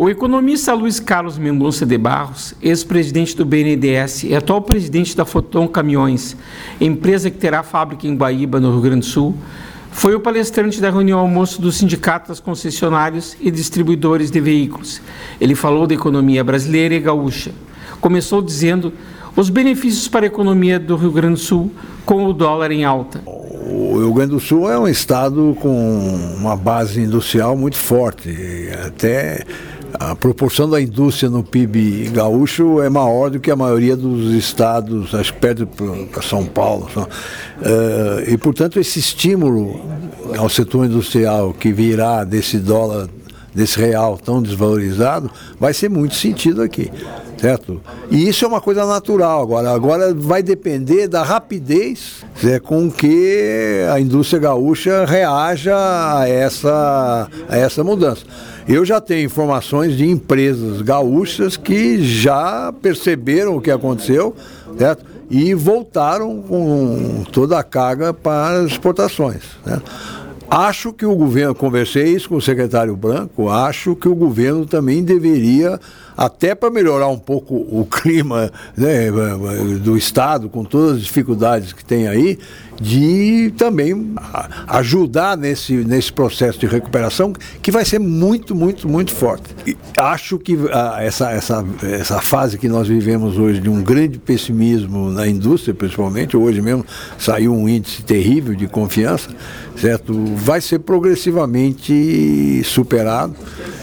O economista Luiz Carlos Mendonça de Barros, ex-presidente do BNDES e atual presidente da Foton Caminhões, empresa que terá fábrica em Guaíba, no Rio Grande do Sul, foi o palestrante da reunião almoço do Sindicato das Concessionários e Distribuidores de Veículos. Ele falou da economia brasileira e gaúcha. Começou dizendo os benefícios para a economia do Rio Grande do Sul com o dólar em alta. O Rio Grande do Sul é um estado com uma base industrial muito forte, até a proporção da indústria no PIB gaúcho é maior do que a maioria dos estados, acho que perde para São Paulo. E, portanto, esse estímulo ao setor industrial que virá desse dólar, desse real tão desvalorizado, vai ser muito sentido aqui, certo? E isso é uma coisa natural. Agora vai depender da rapidez com que a indústria gaúcha reaja a essa mudança. Eu já tenho informações de empresas gaúchas que já perceberam o que aconteceu, certo? E voltaram com toda a carga para as exportações, né? Acho que o governo, conversei isso com o secretário Branco, acho que o governo também deveria, até para melhorar um pouco o clima, né, do Estado, com todas as dificuldades que tem aí, de também ajudar nesse processo de recuperação, que vai ser muito, muito, muito forte. E acho que essa fase que nós vivemos hoje, de um grande pessimismo na indústria, principalmente, hoje mesmo saiu um índice terrível de confiança, certo? Vai ser progressivamente superado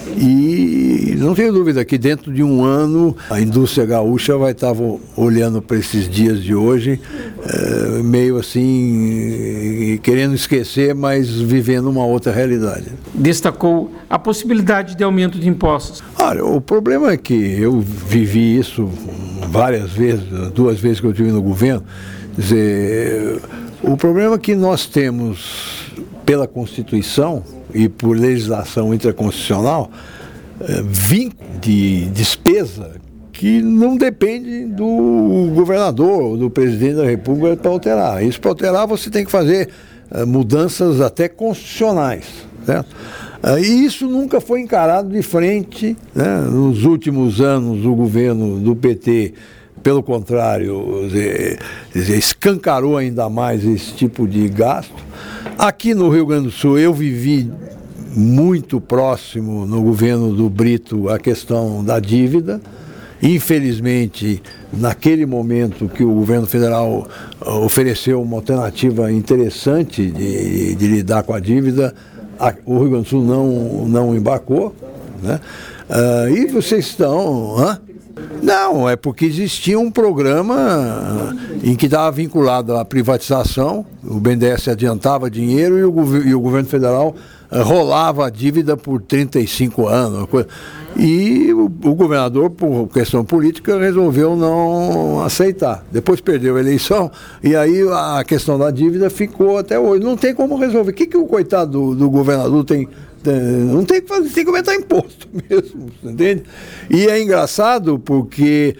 e não tenho dúvida que dentro de um ano a indústria gaúcha vai estar olhando para esses dias de hoje meio assim, querendo esquecer, mas vivendo uma outra realidade. Destacou a possibilidade de aumento de impostos. Olha, o problema é que eu vivi isso várias vezes, 2 vezes que eu estive no governo. Quer dizer, o problema é que nós temos, pela Constituição e por legislação intraconstitucional, vínculo de despesa que não depende do governador ou do presidente da República para alterar. Isso, para alterar, você tem que fazer mudanças até constitucionais, certo? E isso nunca foi encarado de frente, né? Nos últimos anos, o governo do PT, pelo contrário, escancarou ainda mais esse tipo de gasto. Aqui no Rio Grande do Sul, eu vivi muito próximo no governo do Brito a questão da dívida. Infelizmente, naquele momento que o governo federal ofereceu uma alternativa interessante de lidar com a dívida, o Rio Grande do Sul não embarcou, né? E vocês estão... Não, é porque existia um programa em que estava vinculado à privatização, o BNDES adiantava dinheiro e o governo federal rolava a dívida por 35 anos. E o governador, por questão política, resolveu não aceitar. Depois perdeu a eleição e aí a questão da dívida ficou até hoje. Não tem como resolver. O que o coitado do governador tem? Não tem que fazer, tem que aumentar imposto mesmo, entende? E é engraçado porque,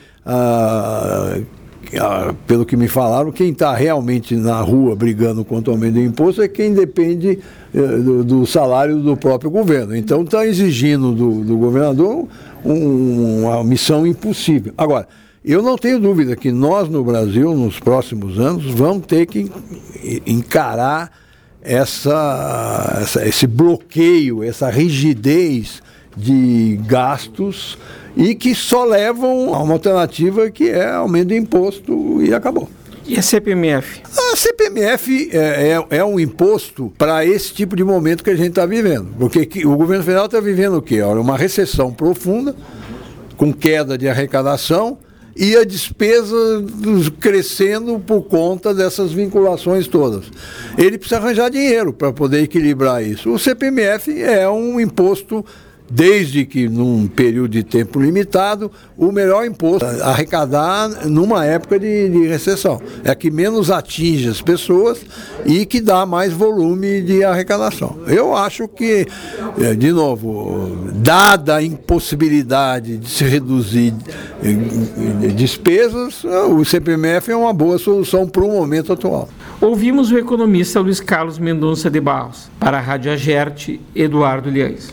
pelo que me falaram, quem está realmente na rua brigando contra o aumento do imposto é quem depende do salário do próprio governo. Então está exigindo do governador uma missão impossível. Agora, eu não tenho dúvida que nós no Brasil, nos próximos anos, vamos ter que encarar esse bloqueio, essa rigidez de gastos e que só levam a uma alternativa que é aumento de imposto e acabou. E a CPMF? A CPMF é um imposto para esse tipo de momento que a gente está vivendo. Porque o governo federal está vivendo o quê? Olha, uma recessão profunda, com queda de arrecadação, e a despesa crescendo por conta dessas vinculações todas. Ele precisa arranjar dinheiro para poder equilibrar isso. O CPMF é um imposto, desde que num período de tempo limitado, o melhor imposto a arrecadar numa época de recessão. É que menos atinge as pessoas e que dá mais volume de arrecadação. Eu acho que, de novo, dada a impossibilidade de se reduzir despesas, o CPMF é uma boa solução para o momento atual. Ouvimos o economista Luiz Carlos Mendonça de Barros. Para a Rádio Agerte, Eduardo Liães.